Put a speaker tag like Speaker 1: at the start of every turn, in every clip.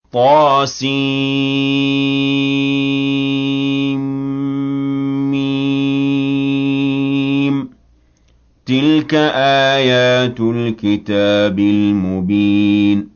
Speaker 1: طسم تلك آيات الكتاب المبين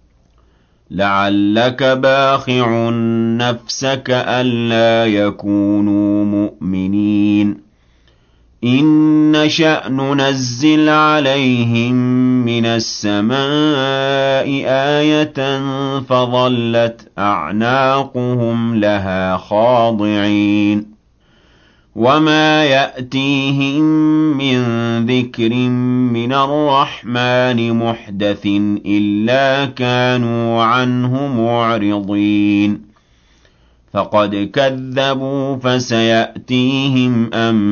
Speaker 1: لعلك باخع نفسك ألا يكونوا مؤمنين إن نشأ ننزل عليهم من السماء آية فظلت أعناقهم لها خاضعين وما يأتيهم من ذكر من الرحمن محدث إلا كانوا عنه معرضين فقد كذبوا فسيأتيهم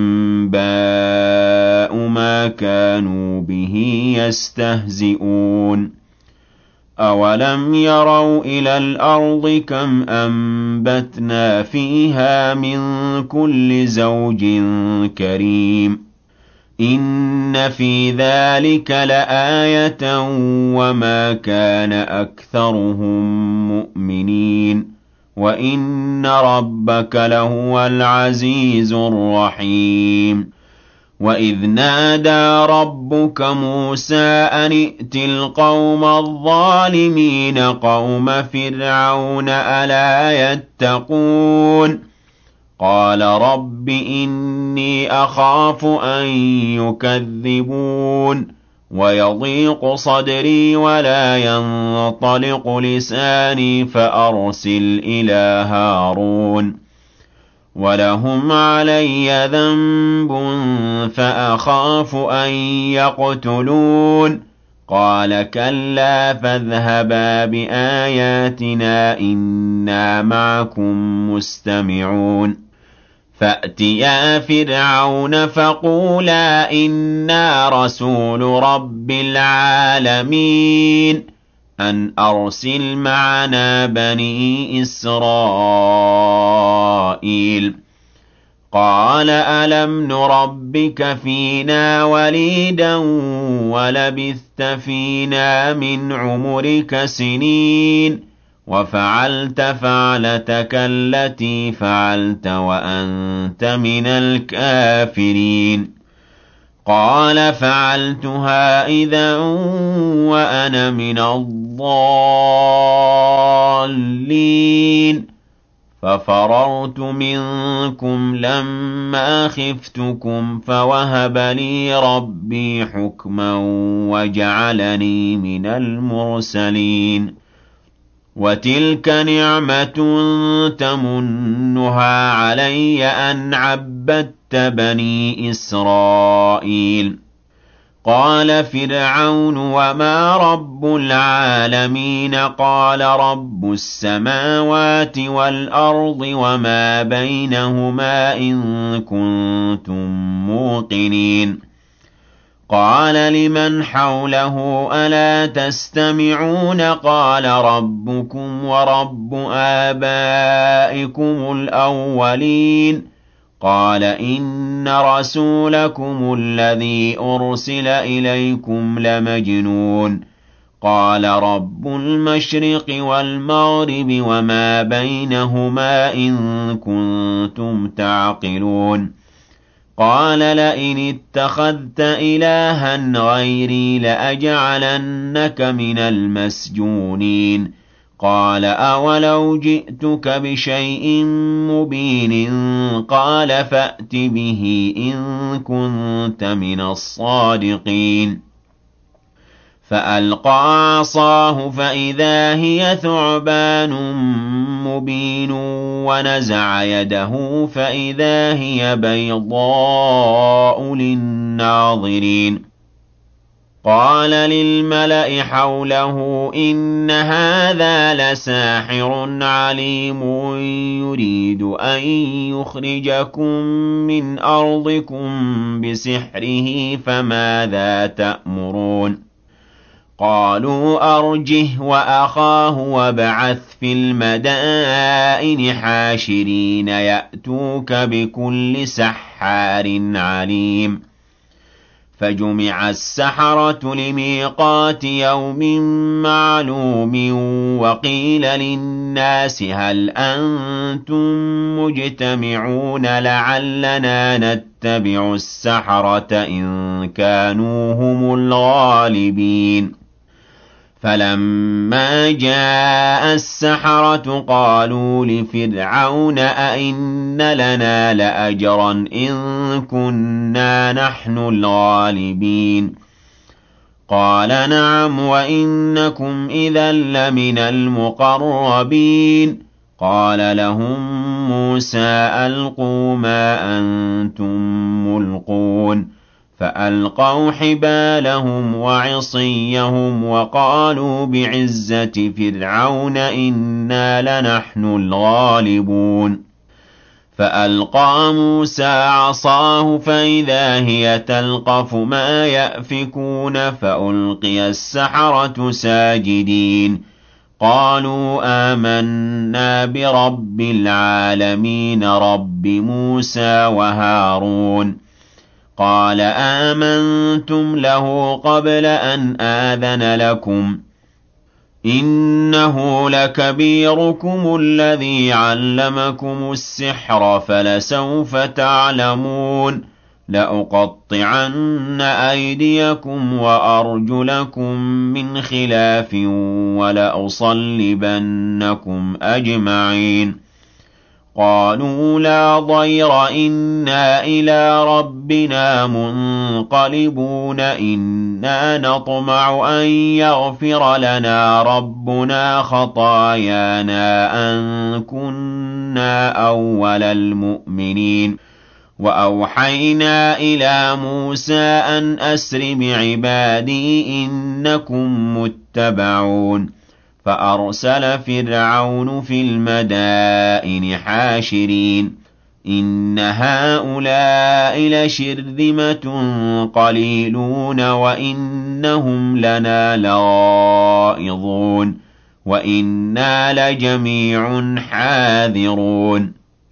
Speaker 1: أنباء ما كانوا به يستهزئون أولم يروا إلى الأرض كم أنبتنا فيها من كل زوج كريم إن في ذلك لآية وما كان أكثرهم مؤمنين وإن ربك لهو العزيز الرحيم وإذ نادى ربك موسى أن ائت القوم الظالمين قوم فرعون ألا يتقون قال رب إني أخاف أن يكذبون ويضيق صدري ولا ينطلق لساني فأرسل إلى هارون ولهم علي ذنب فأخاف أن يقتلون قال كلا فاذهبا بآياتنا إنا معكم مستمعون فأتيا فرعون فقولا إنا رسول رب العالمين أن أرسل معنا بني إسرائيل قال ألم نربك فينا وليدا ولبثت فينا من عمرك سنين وفعلت فعلتك التي فعلت وأنت من الكافرين قال فعلتها إذا وأنا من الضالين ففررت منكم لما خفتكم فوهب لي ربي حكما وجعلني من المرسلين وتلك نعمة تمنها علي أن عبدت بني إسرائيل قال فرعون وما رب العالمين قال رب السماوات والأرض وما بينهما إن كنتم موقنين قال لمن حوله ألا تستمعون قال ربكم ورب آبائكم الأولين قال إن رسولكم الذي أرسل إليكم لمجنون قال رب المشرق والمغرب وما بينهما إن كنتم تعقلون قال لئن اتخذت إلها غيري لأجعلنك من المسجونين قال أولو جئتك بشيء مبين قال فأت به إن كنت من الصادقين فألقى عصاه فإذا هي ثعبان مبين ونزع يده فإذا هي بيضاء للناظرين قال للملأ حوله إن هذا لساحر عليم يريد أن يخرجكم من أرضكم بسحره فماذا تأمرون قالوا أرجه وأخاه وابعث في المدائن حاشرين يأتوك بكل سحار عليم فجمع السحرة لميقات يوم معلوم وقيل للناس هل أنتم مجتمعون لعلنا نتبع السحرة إن كانوا هم الغالبين فلما جاء السحرة قالوا لفرعون أئن لنا لأجرا إن كنا نحن الغالبين قال نعم وإنكم إذا لمن المقربين قال لهم موسى ألقوا ما أنتم ملقون فألقوا حبالهم وعصيهم وقالوا بعزة فرعون إنا لنحن الغالبون فألقى موسى عصاه فإذا هي تلقف ما يأفكون فألقي السحرة ساجدين قالوا آمنا برب العالمين رب موسى وهارون قال آمنتم له قبل أن آذن لكم إنه لكبيركم الذي علمكم السحر فلسوف تعلمون لأقطعن أيديكم وأرجلكم من خلاف ولأصلبنكم أجمعين قالوا لا ضير إنا إلى ربنا منقلبون إنا نطمع أن يغفر لنا ربنا خطايانا أن كنا أول المؤمنين وأوحينا إلى موسى أن أسر بعبادي إنكم متبعون فأرسل فرعون في المدائن حاشرين إن هؤلاء لشرذمة قليلون وإنهم لنا لغائظون وإنا لجميع حاذرون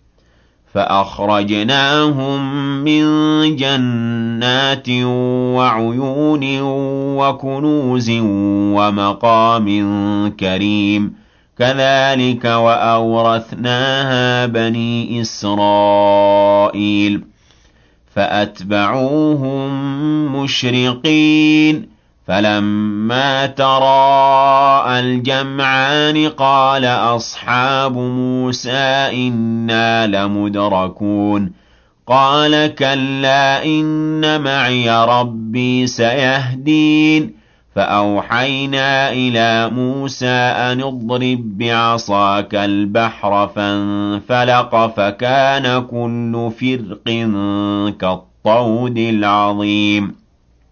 Speaker 1: فأخرجناهم من جنات وعيون وكنوز ومقام كريم كذلك وأورثناها بني إسرائيل فأتبعوهم مشرقين فلما تراءى الجمعان قال أصحاب موسى إنا لمدركون قال كلا إن معي ربي سيهدين فأوحينا إلى موسى أن اضرب بعصاك البحر فانفلق فكان كل فرق كالطود العظيم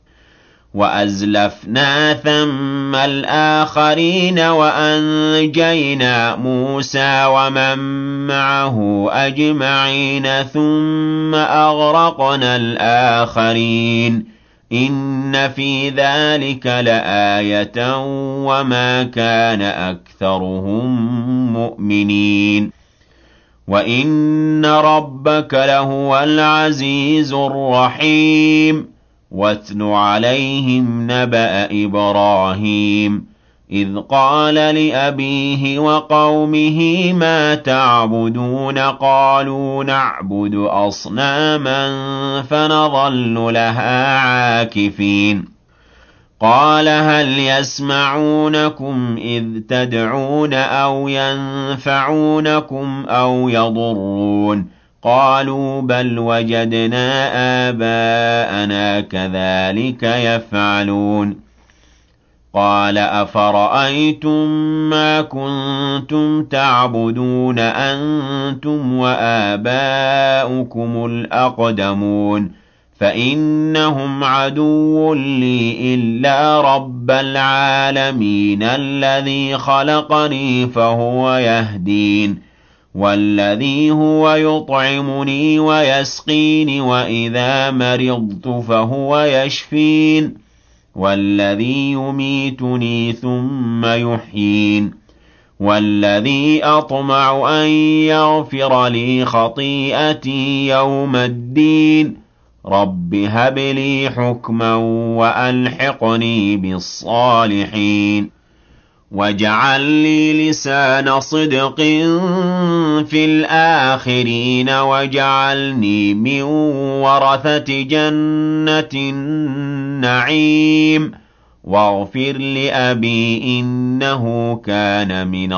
Speaker 1: وأزلفنا ثم الآخرين وأنجينا موسى ومن معه أجمعين ثم أغرقنا الآخرين إن في ذلك لآية وما كان أكثرهم مؤمنين وإن ربك لهو العزيز الرحيم واتل عليهم نبأ إبراهيم إذ قال لأبيه وقومه ما تعبدون قالوا نعبد أصناما فنظل لها عاكفين قال هل يسمعونكم إذ تدعون أو ينفعونكم أو يضرون قالوا بل وجدنا آباءنا كذلك يفعلون قال أفرأيتم ما كنتم تعبدون أنتم وآباؤكم الأقدمون فإنهم عدو لي إلا رب العالمين الذي خلقني فهو يهدين والذي هو يطعمني ويسقين وإذا مرضت فهو يشفين والذي يميتني ثم يحيين والذي أطمع أن يغفر لي خطيئتي يوم الدين رب هب لي حكما وألحقني بالصالحين واجعل لي لسان صدق في الآخرين واجعلني من ورثة جنة النعيم واغفر لأبي إنه كان من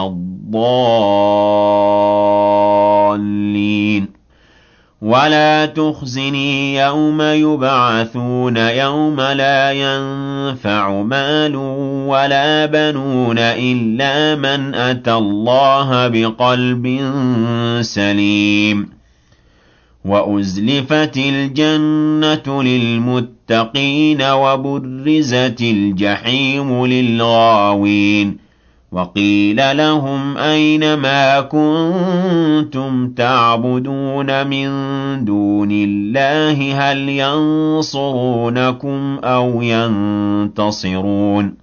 Speaker 1: الضالين ولا تخزني يوم يبعثون يوم لا ينفع مال ولا بنون إلا من أتى الله بقلب سليم وأزلفت الجنة للمتقين وبرزت الجحيم للغاوين وقيل لهم أين ما كنتم تعبدون من دون الله هل ينصرونكم أو ينتصرون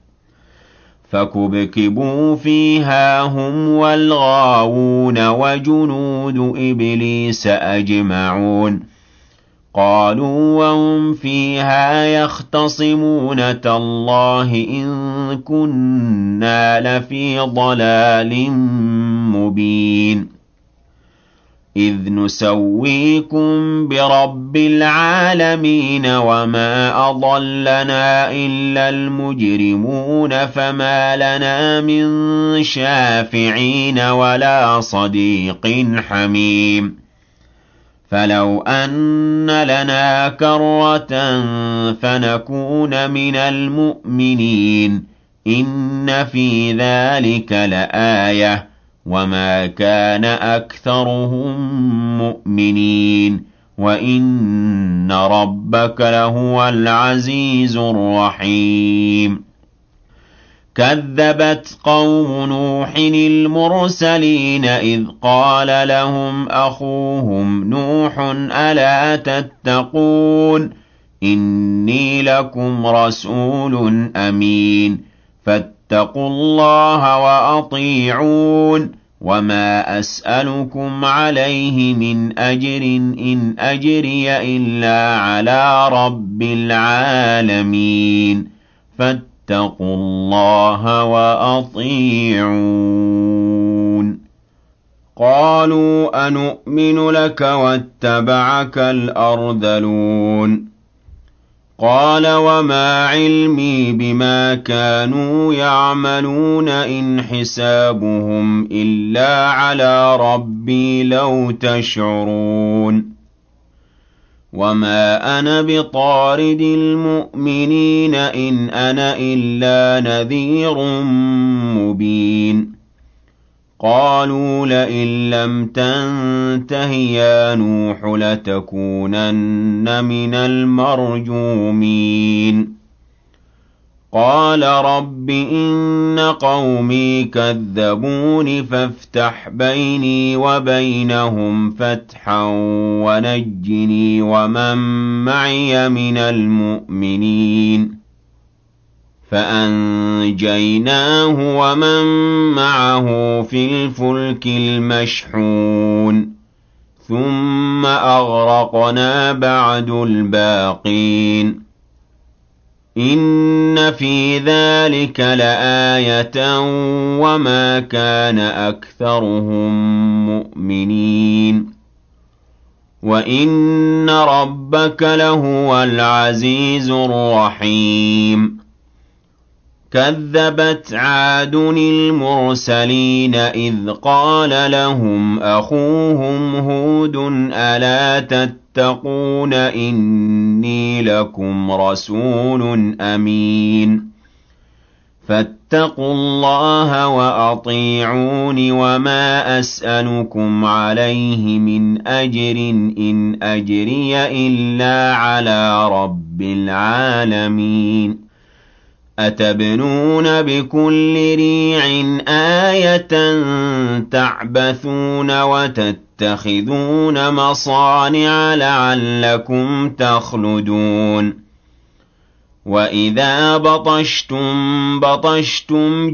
Speaker 1: فكبكبوا فيها هم والغاوون وجنود إبليس أجمعون قالوا وهم فيها يختصمون تالله إن كنا لفي ضلال مبين إذ نسويكم برب العالمين وما أضلنا إلا المجرمون فما لنا من شافعين ولا صديق حميم فلو أن لنا كرة فنكون من المؤمنين إن في ذلك لآية وما كان أكثرهم مؤمنين وإن ربك لهو العزيز الرحيم كذبت قوم نوح المرسلين إذ قال لهم أخوهم نوح ألا تتقون إني لكم رسول أمين فاتقوا الله وأطيعون وما أسألكم عليه من أجر إن أجري إلا على رب العالمين فاتقوا الله وأطيعون قالوا أنؤمن لك واتبعك الأرذلون قال وما علمي بما كانوا يعملون إن حسابهم إلا على ربي لو تشعرون وما أنا بطارد المؤمنين إن أنا إلا نذير مبين قالوا لئن لم تنته يا نوح لتكونن من المرجومين قال رب إن قومي كذبون فافتح بيني وبينهم فتحا ونجني ومن معي من المؤمنين فأنجيناه ومن معه في الفلك المشحون ثم أغرقنا بعد الباقين إن في ذلك لآية وما كان أكثرهم مؤمنين وإن ربك لهو العزيز الرحيم كذبت عاد المرسلين إذ قال لهم أخوهم هود ألا تتقون إني لكم رسول أمين فاتقوا الله وأطيعون وما أسألكم عليه من أجر إن أجري إلا على رب العالمين أتبنون بكل ريع آية تعبثون وتتخذون مصانع لعلكم تخلدون وإذا بطشتم بطشتم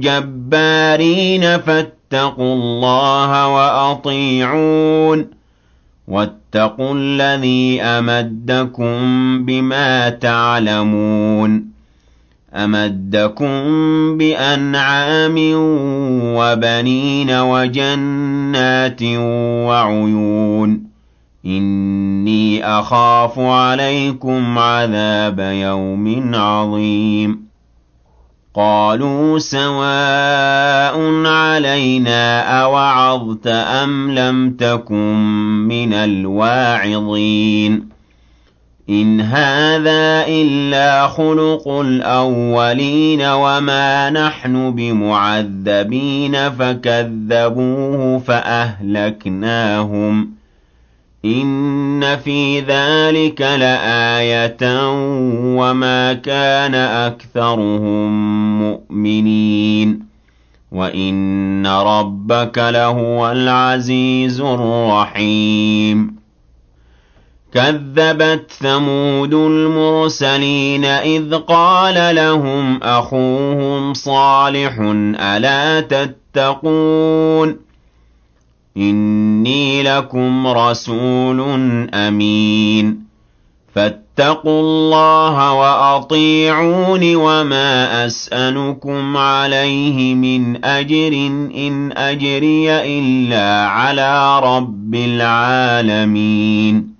Speaker 1: جبارين فاتقوا الله وأطيعون واتقوا الذي أمدكم بما تعلمون أمدكم بأنعام وبنين وجنات وعيون إني أخاف عليكم عذاب يوم عظيم قالوا سواء علينا أوعظت أم لم تكن من الواعظين إن هذا إلا خلق الأولين وما نحن بمعذبين فكذبوه فأهلكناهم إن في ذلك لآية وما كان أكثرهم مؤمنين وإن ربك لهو العزيز الرحيم كذبت ثمود المرسلين إذ قال لهم أخوهم صالح ألا تتقون إني لكم رسول أمين فاتقوا الله وأطيعون وما أسألكم عليه من أجر إن أجري إلا على رب العالمين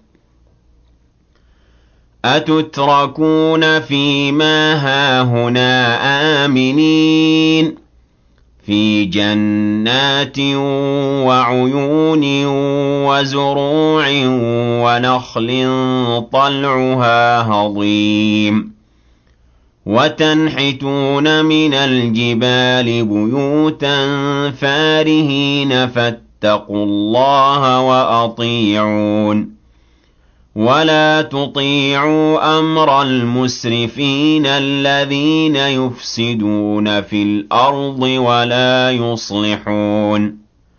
Speaker 1: أتتركون فيما هاهنا آمنين في جنات وعيون وزروع ونخل طلعها هضيم وتنحتون من الجبال بيوتا فارهين فاتقوا الله وأطيعون ولا تطيعوا أمر المسرفين الذين يفسدون في الأرض ولا يصلحون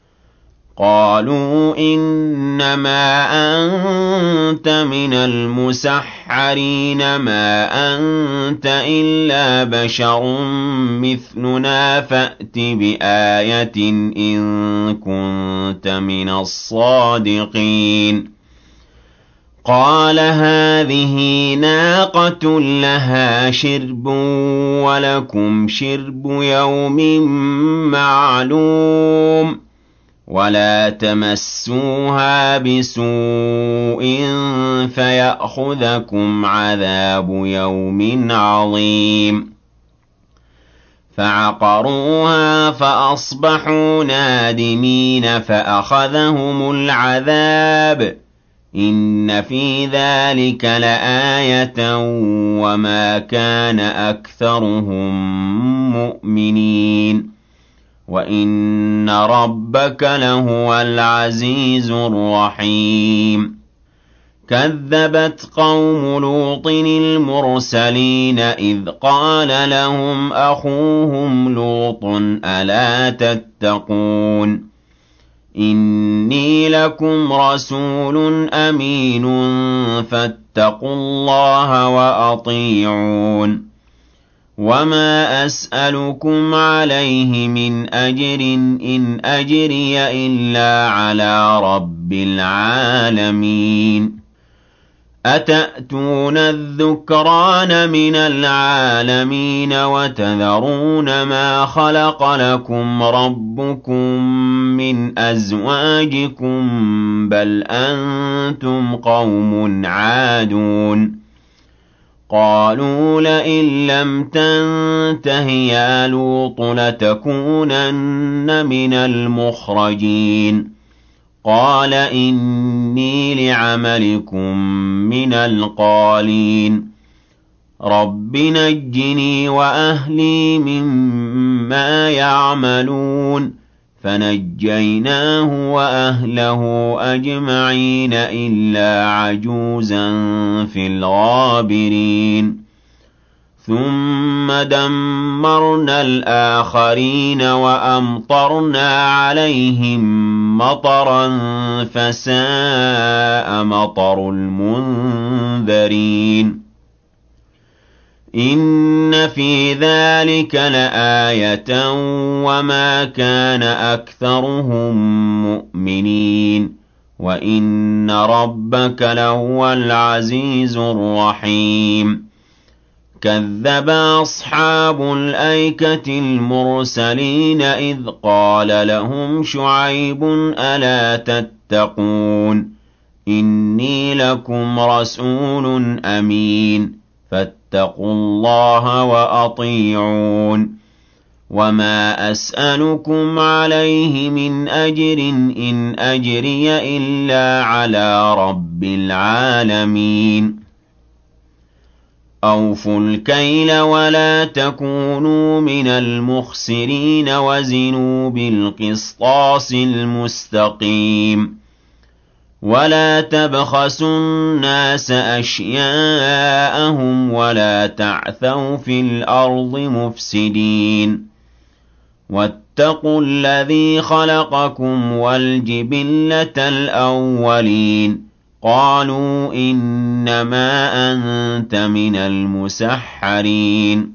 Speaker 1: قالوا إنما أنت من المسحرين ما أنت إلا بشر مثلنا فأت بآية إن كنت من الصادقين قال هذه ناقة لها شرب ولكم شرب يوم معلوم ولا تمسوها بسوء فيأخذكم عذاب يوم عظيم فعقروها فأصبحوا نادمين فأخذهم العذاب إن في ذلك لآية وما كان أكثرهم مؤمنين وإن ربك لهو العزيز الرحيم كذبت قوم لوط المرسلين إذ قال لهم أخوهم لوط ألا تتقون إني لكم رسول أمين فاتقوا الله وأطيعون وما أسألكم عليه من أجر إن أجري إلا على رب العالمين أتأتون الذكران من العالمين وتذرون ما خلق لكم ربكم من أزواجكم بل أنتم قوم عادون قالوا لئن لم تنته يا لوط لتكونن من المخرجين قال إني لعملكم من القالين رب نجني وأهلي مما يعملون فنجيناه وأهله أجمعين إلا عجوزا في الغابرين ثم دمرنا الآخرين وأمطرنا عليهم مطرا فساء مطر المنذرين إن في ذلك لآية وما كان أكثرهم مؤمنين وَإِنَّ رَبَّكَ لَهُوَ الْعَزِيزُ الرَّحِيمُ كَذَّبَ أَصْحَابُ الْأَيْكَةِ الْمُرْسَلِينَ إِذْ قَالَ لَهُمْ شُعَيْبٌ أَلَا تَتَّقُونَ إِنِّي لَكُمْ رَسُولٌ أَمِينٌ فَاتَّقُوا اللَّهَ وَأَطِيعُونِ وَمَا أَسْأَلُكُمْ عَلَيْهِ مِنْ أَجْرٍ إِنْ أَجْرِيَ إِلَّا عَلَىٰ رَبِّ الْعَالَمِينَ أَوْفُوا الْكَيْلَ وَلَا تَكُونُوا مِنَ الْمُخْسِرِينَ وَزِنُوا بِالْقِسْطَاسِ الْمُسْتَقِيمِ وَلَا تَبْخَسُوا النَّاسَ أَشْيَاءَهُمْ وَلَا تَعْثَوْا فِي الْأَرْضِ مُفْسِدِينَ وَاتَّقُوا الَّذِي خَلَقَكُمْ وَالْجِبِلَّةَ الْأَوَّلِينَ قَالُوا إِنَّمَا أَنتَ مِنَ الْمُسَحَّرِينَ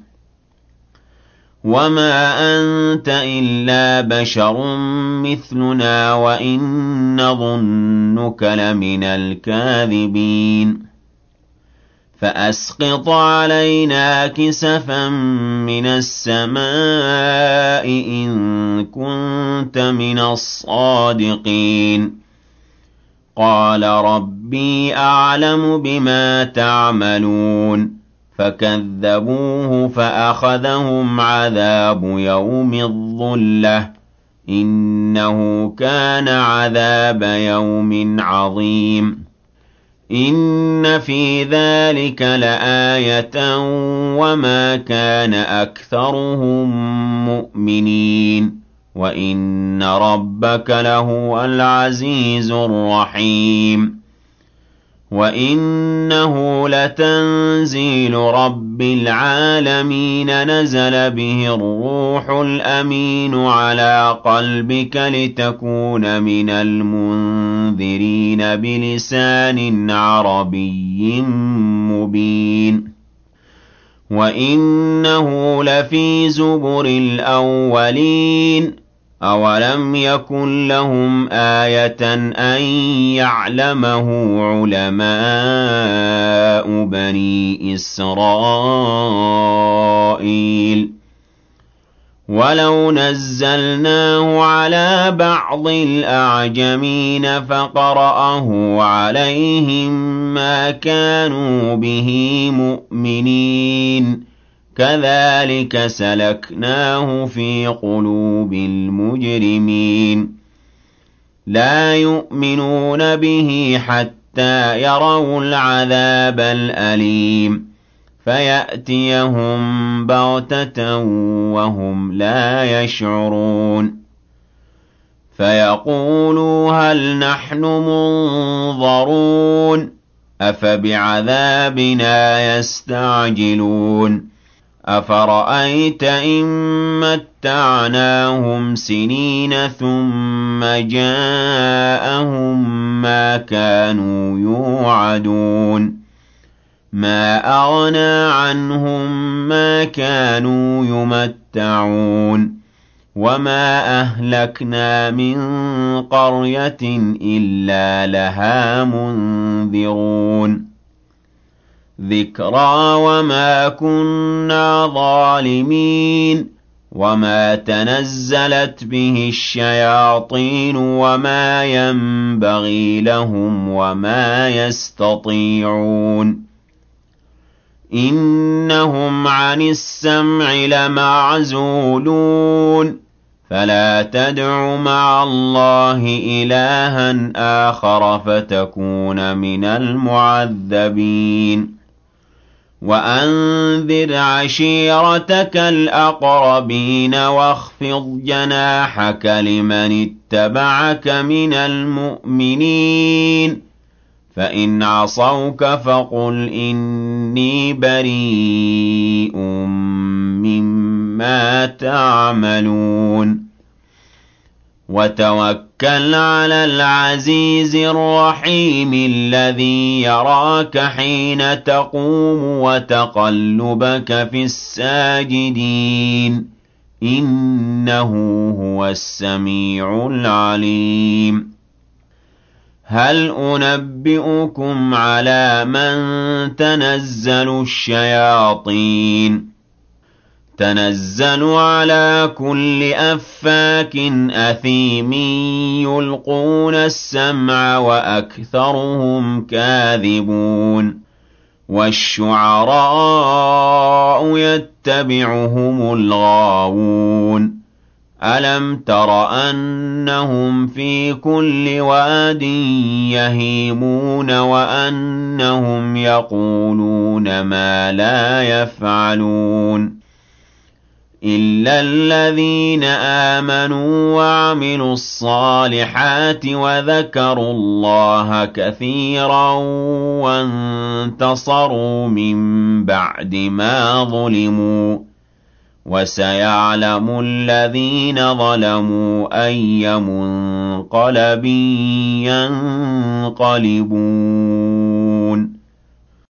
Speaker 1: وَمَا أَنتَ إِلَّا بَشَرٌ مِّثْلُنَا وَإِن نَّظُنُّكَ لَمِنَ الْكَاذِبِينَ فَأَسْقِطْ عَلَيْنَا كِسَفًا مِّنَ السَّمَاءِ إِن كُنتَ مِنَ الصَّادِقِينَ قَالَ رَبِّي أَعْلَمُ بِمَا تَعْمَلُونَ فَكَذَّبُوهُ فَأَخَذَهُمْ عَذَابُ يَوْمِ الظُّلَّةِ ۚ إِنَّهُ كَانَ عَذَابَ يَوْمٍ عَظِيمٍ إِنَّ فِي ذَٰلِكَ لَآيَةً وَمَا كَانَ أَكْثَرُهُم مُّؤْمِنِينَ وَإِنَّ رَبَّكَ لَهُوَ الْعَزِيزُ الرَّحِيمُ وَإِنَّهُ لَتَنزِيلُ رَبِّ الْعَالَمِينَ نَزَلَ بِهِ الرُّوحُ الْأَمِينُ عَلَىٰ قَلْبِكَ لِتَكُونَ مِنَ الْمُنذِرِينَ بِلِسَانٍ عَرَبِيٍّ مُّبِينٍ وَإِنَّهُ لَفِي زُبُرِ الْأَوَّلِينَ أَوَلَمْ يَكُن لَّهُمْ آيَةً أَن يَعْلَمَهُ عُلَمَاءُ بَنِي إِسْرَائِيلَ وَلَوْ نَزَّلْنَاهُ عَلَىٰ بَعْضِ الْأَعْجَمِينَ فَقَرَأَهُ عَلَيْهِم مَّا كَانُوا بِهِ مُؤْمِنِينَ كَذَٰلِكَ سَلَكْنَاهُ فِي قُلُوبِ الْمُجْرِمِينَ لَا يُؤْمِنُونَ بِهِ حَتَّىٰ يَرَوُا الْعَذَابَ الْأَلِيمَ فَيَأْتِيَهُم بَغْتَةً وَهُمْ لَا يَشْعُرُونَ فَيَقُولُوا هَلْ نَحْنُ مُنظَرُونَ أَفَبِعَذَابِنَا يَسْتَعْجِلُونَ أَفَرَأَيْتَ إِن مَّتَّعْنَاهُمْ سِنِينَ ثُمَّ جَاءَهُم مَّا كَانُوا يُوعَدُونَ مَا أَغْنَىٰ عَنْهُم مَّا كَانُوا يُمَتَّعُونَ وَمَا أَهْلَكْنَا مِن قَرْيَةٍ إِلَّا لَهَا مُنذِرُونَ ذِكْرَىٰ وَمَا كُنَّا ظَالِمِينَ وَمَا تَنَزَّلَتْ بِهِ الشَّيَاطِينُ وَمَا يَنبَغِي لَهُمْ وَمَا يَسْتَطِيعُونَ إِنَّهُمْ عَنِ السَّمْعِ لَمَعْزُولُونَ فَلَا تَدْعُ مَعَ اللَّهِ إِلَٰهًا آخَرَ فَتَكُونَ مِنَ الْمُعَذَّبِينَ وَأَنذِرْ عَشِيرَتَكَ الْأَقْرَبِينَ وَاخْفِضْ جَنَاحَكَ لِمَنِ اتَّبَعَكَ مِنَ الْمُؤْمِنِينَ فَإِنْ عَصَوْكَ فَقُلْ إِنِّي بَرِيءٌ مِّمَّا تَعْمَلُونَ وَتَوَكَّلْ عَلَى الْعَزِيزِ الرَّحِيمِ الَّذِي يَرَاكَ حِينَ تَقُومُ وَتَقَلُّبَكَ فِي السَّاجِدِينَ إِنَّهُ هُوَ السَّمِيعُ الْعَلِيمُ هل أنبئكم على من تنزل الشياطين تنزل على كل أفاك أثيم يلقون السمع وأكثرهم كاذبون والشعراء يتبعهم الغاوون ألم تر أنهم في كل واد يهيمون وأنهم يقولون ما لا يفعلون إلا الذين آمنوا وعملوا الصالحات وذكروا الله كثيرا وانتصروا من بعد ما ظلموا وسيعلم الذين ظلموا أي منقلب ينقلبون